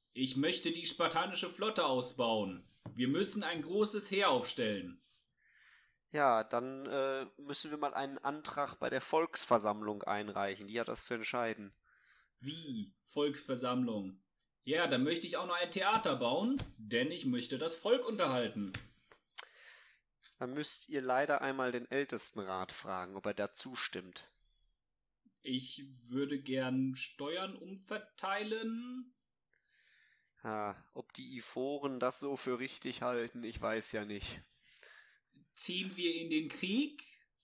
Ich möchte die spartanische Flotte ausbauen. Wir müssen ein großes Heer aufstellen. Ja, dann müssen wir mal einen Antrag bei der Volksversammlung einreichen. Die hat das zu entscheiden. Wie? Volksversammlung. Ja, dann möchte ich auch noch ein Theater bauen, denn ich möchte das Volk unterhalten. Dann müsst ihr leider einmal den Ältestenrat fragen, ob er da zustimmt. Ich würde gern Steuern umverteilen. Ob die Iphoren das so für richtig halten, ich weiß ja nicht. Ziehen wir in den Krieg?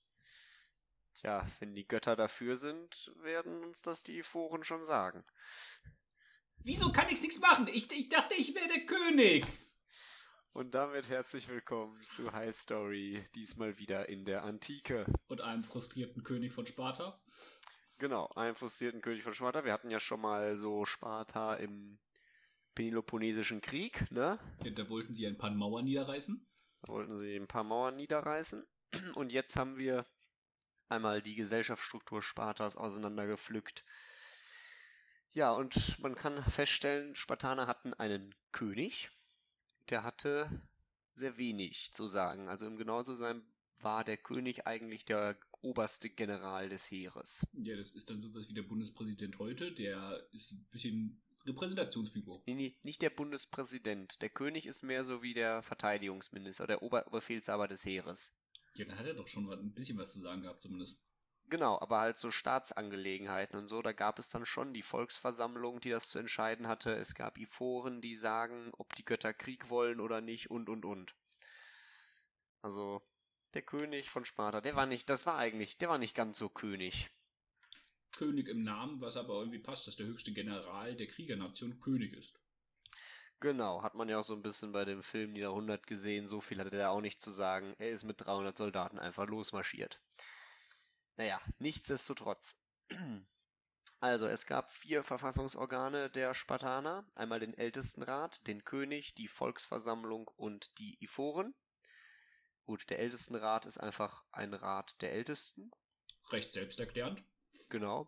Tja, wenn die Götter dafür sind, werden uns das die Iphoren schon sagen. Wieso kann ich nichts machen? Ich dachte, ich wäre der König. Und damit herzlich willkommen zu High Story, diesmal wieder in der Antike. Und einem frustrierten König von Sparta. Genau, einem frustrierten König von Sparta. Wir hatten ja schon mal so Sparta im Peloponnesischen Krieg, ne? Da wollten sie ein paar Mauern niederreißen. Da wollten sie ein paar Mauern niederreißen. Und jetzt haben wir einmal die Gesellschaftsstruktur Spartas auseinandergepflückt. Ja, und man kann feststellen, Spartaner hatten einen König, der hatte sehr wenig zu sagen. Also um genau zu sein, war der König eigentlich der oberste General des Heeres. Ja, das ist dann sowas wie der Bundespräsident heute. Der ist ein bisschen Repräsentationsfigur. Nee, nicht der Bundespräsident. Der König ist mehr so wie der Verteidigungsminister oder der Oberbefehlshaber des Heeres. Ja, dann hat er doch schon ein bisschen was zu sagen gehabt, zumindest. Genau, aber halt so Staatsangelegenheiten und so, da gab es dann schon die Volksversammlung, die das zu entscheiden hatte. Es gab Iphoren, die sagen, ob die Götter Krieg wollen oder nicht und. Also, der König von Sparta, der war nicht ganz so König. König im Namen, was aber irgendwie passt, dass der höchste General der Kriegernation König ist. Genau, hat man ja auch so ein bisschen bei dem Film Nieder 100 gesehen, so viel hatte er auch nicht zu sagen. Er ist mit 300 Soldaten einfach losmarschiert. Naja, nichtsdestotrotz. Also, es gab 4 Verfassungsorgane der Spartaner. Einmal den Ältestenrat, den König, die Volksversammlung und die Iphoren. Gut, der Ältestenrat ist einfach ein Rat der Ältesten. Recht selbsterklärend. Genau.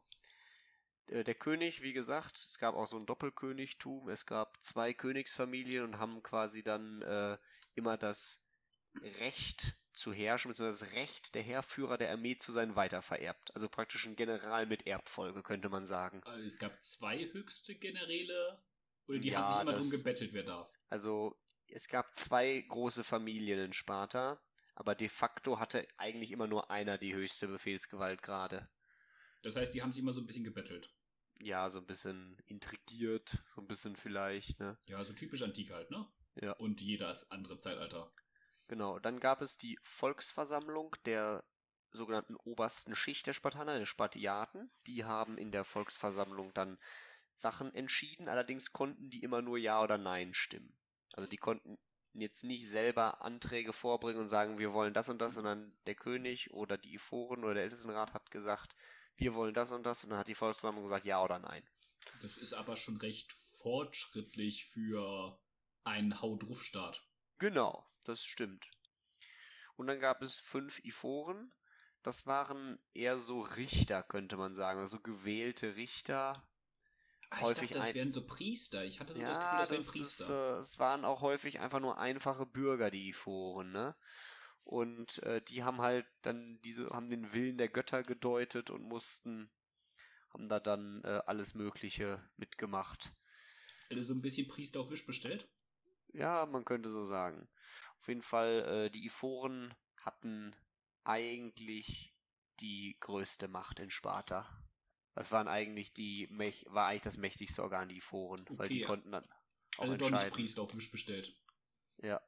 Der König, wie gesagt, es gab auch so ein Doppelkönigtum. Es gab 2 Königsfamilien und haben quasi dann immer das Recht zu herrschen, beziehungsweise das Recht der Heerführer der Armee zu sein, weitervererbt. Also praktisch ein General mit Erbfolge, könnte man sagen. Es gab 2 höchste Generäle, oder die haben sich Ja, immer drum gebettelt, wer darf. also es gab 2 große Familien in Sparta, aber de facto hatte eigentlich immer nur einer die höchste Befehlsgewalt gerade. Das heißt, die haben sich immer so ein bisschen gebettelt. Ja, so ein bisschen intrigiert, so ein bisschen vielleicht, ne? Ja, so typisch antik halt, ne? Ja. Und jedes andere Zeitalter. Genau, dann gab es die Volksversammlung der sogenannten obersten Schicht der Spartaner, der Spartiaten. Die haben in der Volksversammlung dann Sachen entschieden, allerdings konnten die immer nur Ja oder Nein stimmen. Also die konnten jetzt nicht selber Anträge vorbringen und sagen, wir wollen das und das, sondern der König oder die Iphoren oder der Ältestenrat hat gesagt, wir wollen das und das, und dann hat die Volksversammlung gesagt Ja oder Nein. Das ist aber schon recht fortschrittlich für einen Hau-Drauf-Staat. Genau, das stimmt. Und dann gab es 5 Iphoren. Das waren eher so Richter, könnte man sagen. Also gewählte Richter. Ich dachte, das wären so Priester. Ich hatte so das Gefühl, Ja, das wären Priester. es waren auch häufig einfach nur einfache Bürger, die Iphoren, ne? Und die haben halt dann haben den Willen der Götter gedeutet und haben da dann alles Mögliche mitgemacht. Also so ein bisschen Priester auf Wisch bestellt. Ja, man könnte so sagen. Auf jeden Fall, die Iphoren hatten eigentlich die größte Macht in Sparta. Das waren eigentlich war eigentlich das mächtigste Organ, die Iphoren, weil die Okay, konnten dann auch also doch nicht entscheiden. Priester auf Wisch bestellt. Ja.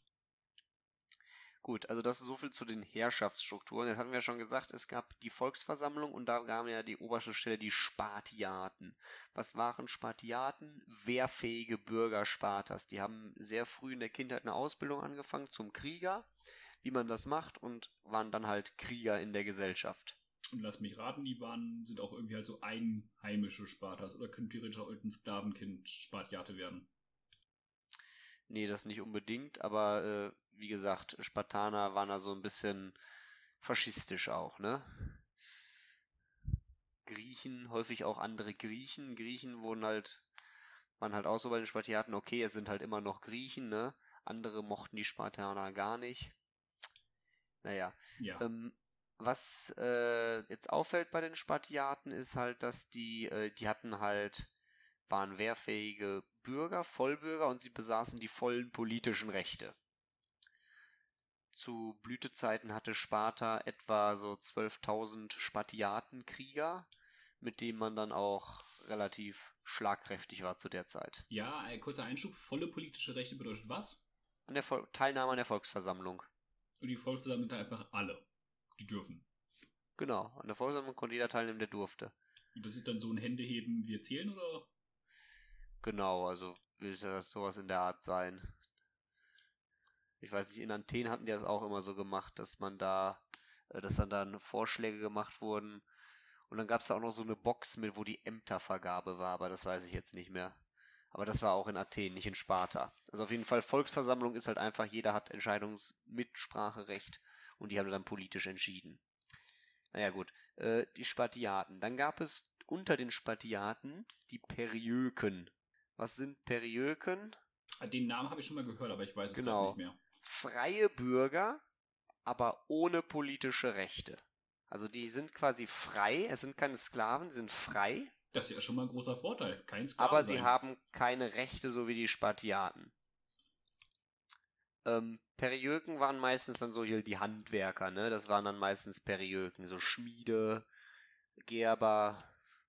Gut, also das ist so viel zu den Herrschaftsstrukturen. Jetzt hatten wir ja schon gesagt, es gab die Volksversammlung und da gaben ja die oberste Stelle die Spartiaten. Was waren Spartiaten? Wehrfähige Bürger Spartas. Die haben sehr früh in der Kindheit eine Ausbildung angefangen zum Krieger, wie man das macht, und waren dann halt Krieger in der Gesellschaft. Und lass mich raten, sind auch irgendwie halt so einheimische Spartas oder können theoretisch auch irgendein Sklavenkind Spartiate werden. Nee, das nicht unbedingt, aber wie gesagt, Spartaner waren da so ein bisschen faschistisch auch, ne? Griechen, häufig auch andere Griechen. Griechen wurden halt waren halt auch so bei den Spartiaten, okay, es sind halt immer noch Griechen, ne? Andere mochten die Spartaner gar nicht. Naja, Ja. was jetzt auffällt bei den Spartiaten ist halt, dass die waren wehrfähige Bürger, Vollbürger und sie besaßen die vollen politischen Rechte. Zu Blütezeiten hatte Sparta etwa so 12.000 Spartiatenkrieger, mit denen man dann auch relativ schlagkräftig war zu der Zeit. Ja, ein kurzer Einschub. Volle politische Rechte bedeutet was? An der Teilnahme an der Volksversammlung. Und die Volksversammlung sind einfach alle. Die dürfen. Genau, an der Volksversammlung konnte jeder teilnehmen, der durfte. Und das ist dann so ein Händeheben, wir zählen, oder? Genau, also wird das sowas in der Art sein. Ich weiß nicht, in Athen hatten die das auch immer so gemacht, dass dann Vorschläge gemacht wurden. Und dann gab es da auch noch so eine Box mit, wo die Ämtervergabe war, aber das weiß ich jetzt nicht mehr. Aber das war auch in Athen, nicht in Sparta. Also auf jeden Fall, Volksversammlung ist halt einfach, jeder hat Entscheidungsmitspracherecht und die haben dann politisch entschieden. Naja gut, die Spartiaten. Dann gab es unter den Spartiaten die Periöken. Was sind Periöken? Den Namen habe ich schon mal gehört, aber ich weiß es gerade Genau. nicht mehr. Freie Bürger, aber ohne politische Rechte. Also die sind quasi frei, es sind keine Sklaven, die sind frei, Das ist ja schon mal ein großer Vorteil. Kein Sklave aber sie sein. haben keine Rechte, so wie die Spartiaten. Periöken waren meistens dann so hier die Handwerker, ne? Das waren dann meistens Periöken, so Schmiede, Gerber,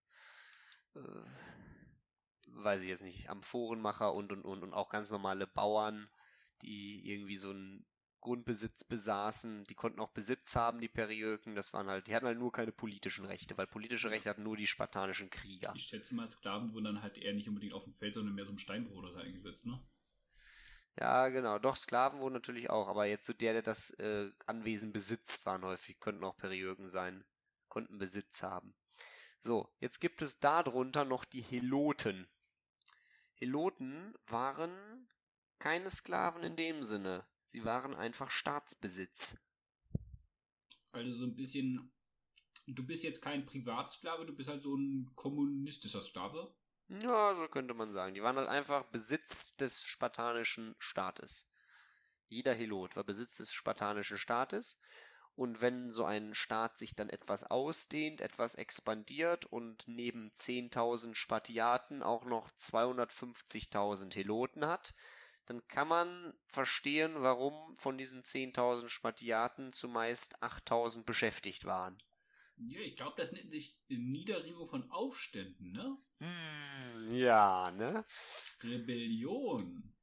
weiß ich jetzt nicht, Amphorenmacher und auch ganz normale Bauern, die irgendwie so einen Grundbesitz besaßen, die konnten auch Besitz haben, die Periöken, die hatten halt nur keine politischen Rechte, weil politische Rechte hatten nur die spartanischen Krieger. Ich schätze mal, Sklaven wurden dann halt eher nicht unbedingt auf dem Feld, sondern mehr so im Steinbruch oder so eingesetzt, ne? Ja, genau, doch, Sklaven wurden natürlich auch, aber jetzt so der das Anwesen besitzt, waren häufig, könnten auch Periöken sein, konnten Besitz haben. So, jetzt gibt es darunter noch die Heloten. Heloten waren keine Sklaven in dem Sinne. Sie waren einfach Staatsbesitz. Also so ein bisschen, du bist jetzt kein Privatsklave, du bist halt so ein kommunistischer Sklave. Ja, so könnte man sagen. Die waren halt einfach Besitz des spartanischen Staates. Jeder Helot war Besitz des spartanischen Staates. Und wenn so ein Staat sich dann etwas ausdehnt, etwas expandiert und neben 10.000 Spartiaten auch noch 250.000 Heloten hat, dann kann man verstehen, warum von diesen 10.000 Spartiaten zumeist 8.000 beschäftigt waren. Ja, ich glaube, das nennt sich Niederringung von Aufständen, ne? Ja, ne? Rebellion.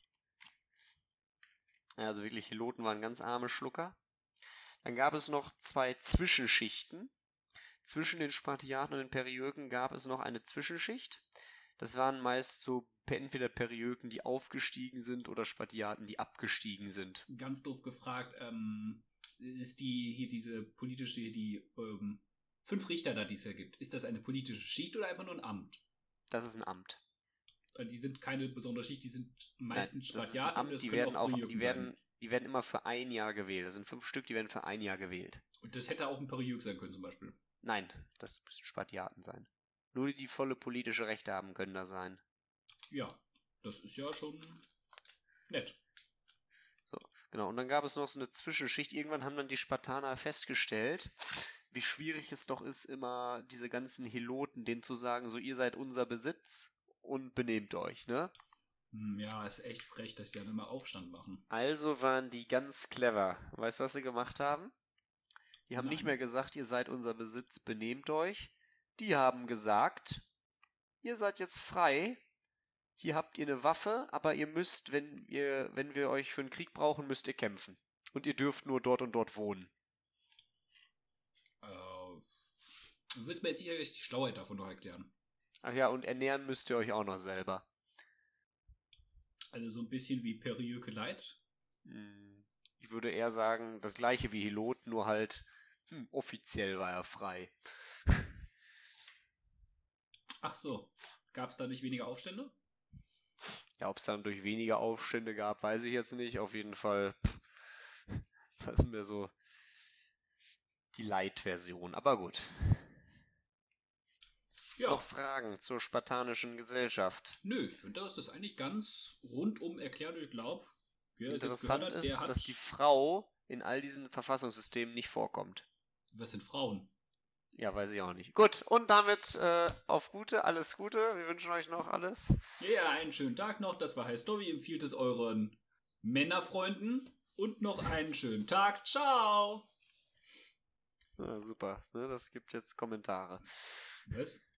Also wirklich, Heloten waren ganz arme Schlucker. Dann gab es noch zwei Zwischenschichten. Zwischen den Spartiaten und den Periöken gab es noch eine Zwischenschicht. Das waren meist so entweder Periöken, die aufgestiegen sind, oder Spartiaten, die abgestiegen sind. Ganz doof gefragt, ist diese politische, 5 Richter da, die es ja gibt, ist das eine politische Schicht oder einfach nur ein Amt? Das ist ein Amt. Die sind keine besondere Schicht, die sind meistens Nein, das ist ein Spartiaten. Amt, die werden immer für ein Jahr gewählt. Das sind 5 Stück, die werden für ein Jahr gewählt. Und das hätte auch ein Periök sein können zum Beispiel. Nein, das müssen Spartiaten sein. Nur die volle politische Rechte haben, können da sein. Ja, das ist ja schon nett. So, genau. Und dann gab es noch so eine Zwischenschicht. Irgendwann haben dann die Spartaner festgestellt, wie schwierig es doch ist, immer diese ganzen Heloten, denen zu sagen, so, ihr seid unser Besitz und benehmt euch, ne? Ja, ist echt frech, dass die dann immer Aufstand machen. Also waren die ganz clever. Weißt du, was sie gemacht haben? Die haben nicht mehr gesagt, ihr seid unser Besitz, benehmt euch. Die haben gesagt, ihr seid jetzt frei. Hier habt ihr eine Waffe, aber ihr müsst, wenn wir euch für einen Krieg brauchen, müsst ihr kämpfen. Und ihr dürft nur dort und dort wohnen. Du willst mir jetzt sicherlich die Schlauheit davon noch erklären. Ach ja, und ernähren müsst ihr euch auch noch selber. Also so ein bisschen wie Periöke Light. Ich würde eher sagen, das gleiche wie Helot, nur halt offiziell war er frei. Ach so, gab es da nicht weniger Aufstände? Ja, ob es dann durch weniger Aufstände gab, weiß ich jetzt nicht. Auf jeden Fall, das ist mir so die Light-Version. Aber gut. Ja. Noch Fragen zur spartanischen Gesellschaft? Nö, ich finde, da ist das eigentlich ganz rundum erklärt. Ich glaube, Interessant ist, dass die Frau in all diesen Verfassungssystemen nicht vorkommt. Was sind Frauen? Ja, weiß ich auch nicht. Gut, und damit auf Gute, alles Gute. Wir wünschen euch noch alles. Ja, einen schönen Tag noch. Das war High Story. Empfiehlt es euren Männerfreunden. Und noch einen schönen Tag. Ciao! Ja, super, ne, das gibt jetzt Kommentare. Was?